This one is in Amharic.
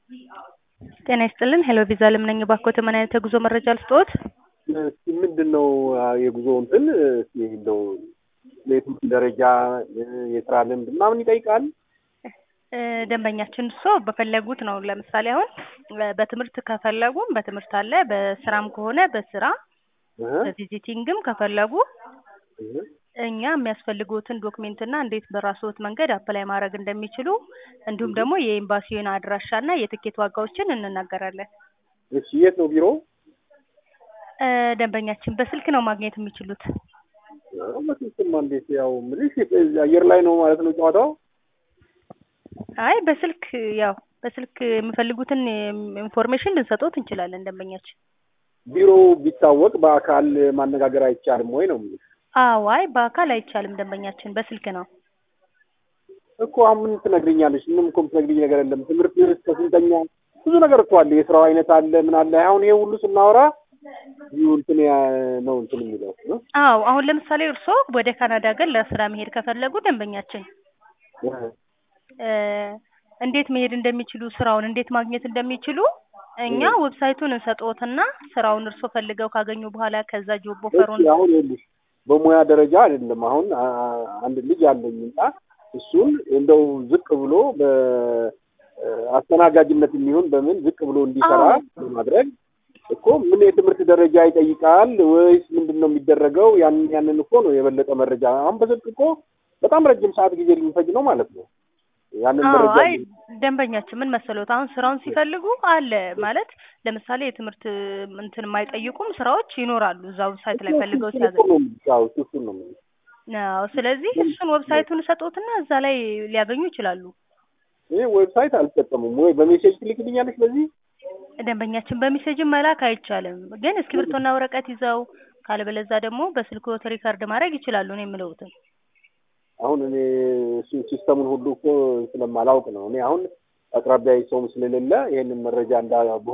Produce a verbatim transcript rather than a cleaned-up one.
ጤና ይስጥልን ሄሎ ቪዛ ለምነኝ ባኮተ ምን አይነት የጉዞ መረጃ ልስጥዎት? ምንድነው የጉዞ እንትን እንደው ለየትም ደረጃ የስራ ልምድ ምናምን ይጠይቃል? ደንበኛችን እሱ በፈለጉት ነው። ለምሳሌ አሁን በትምህርት ከፈለጉም በትምህርት አለ፣ በስራም ከሆነ በስራ በቪዚቲንግም ከፈለጉ እኛ የሚያስፈልጉትን ዶክመንት እና እንዴት በራስዎት መንገድ አፕላይ ማድረግ እንደሚችሉ እንዲሁም ደግሞ የኤምባሲውን አድራሻና የትኬት ዋጋዎችን እንናገራለን። እሺ የት ነው ቢሮ? ደንበኛችን በስልክ ነው ማግኘት የሚችሉት። በስልክማ እንዴት ያው ምንሽ አየር ላይ ነው ማለት ነው ጨዋታው? አይ በስልክ ያው በስልክ የሚፈልጉትን ኢንፎርሜሽን ልንሰጥዎት እንችላለን ደንበኛችን። ቢሮ ቢታወቅ በአካል ማነጋገር አይቻልም ወይ ነው? አዎ አይ በአካል አይቻልም ደንበኛችን በስልክ ነው። እኮ አሁን ምን ትነግሪኛለሽ? ምንም እኮ የምትነግሪኝ ነገር የለም። ትምህርት ከስንተኛ ብዙ ነገር እኮ አለ፣ የስራው አይነት አለ ምን አለ። አሁን ይሄ ሁሉ ስናወራ እንትን ነው እንትን የሚለው። አዎ አሁን ለምሳሌ እርስዎ ወደ ካናዳ ሀገር ለስራ መሄድ ከፈለጉ ደንበኛችን እንዴት መሄድ እንደሚችሉ ስራውን እንዴት ማግኘት እንደሚችሉ እኛ ዌብሳይቱን እንሰጥዎትና ስራውን እርስዎ ፈልገው ካገኙ በኋላ ከዛ ጆብ ኦፈሩን አሁን ይኸውልሽ በሙያ ደረጃ አይደለም። አሁን አንድ ልጅ አለኝና እሱን እንደው ዝቅ ብሎ በአስተናጋጅነት የሚሆን በምን ዝቅ ብሎ እንዲሰራ ማድረግ እኮ ምን የትምህርት ደረጃ ይጠይቃል ወይስ ምንድነው የሚደረገው? ያን ያንን እኮ ነው የበለጠ መረጃ። አሁን በስልክ እኮ በጣም ረጅም ሰዓት ጊዜ ሊፈጅ ነው ማለት ነው። ያንን መረጃ አይ ደንበኛችን ምን መሰሎት አሁን ስራውን ሲፈልጉ አለ ማለት ለምሳሌ የትምህርት እንትን የማይጠይቁም ስራዎች ይኖራሉ እዛው ዌብሳይት ላይ ፈልገው ሲያገኙ። ያው እሱ ነው ማለት ነው። ስለዚህ እሱን ዌብሳይቱን ሰጥዎትና እዛ ላይ ሊያገኙ ይችላሉ። ይሄ ዌብሳይት አልተጠቀሙም ወይ በሜሴጅ ትልክልኛለሽ? በዚህ ደንበኛችን በሜሴጅ መላክ አይቻልም፣ ግን እስክሪብቶና ወረቀት ይዘው ካልበለዛ ደግሞ በስልክዎት ሪከርድ ማድረግ ይችላሉ ነው የምለውት። አሁን እኔ ሲስተሙን ሁሉ እኮ ስለማላውቅ ነው። እኔ አሁን አቅራቢያዬ ሰውም ስለሌለ ይሄንን መረጃ እንዳ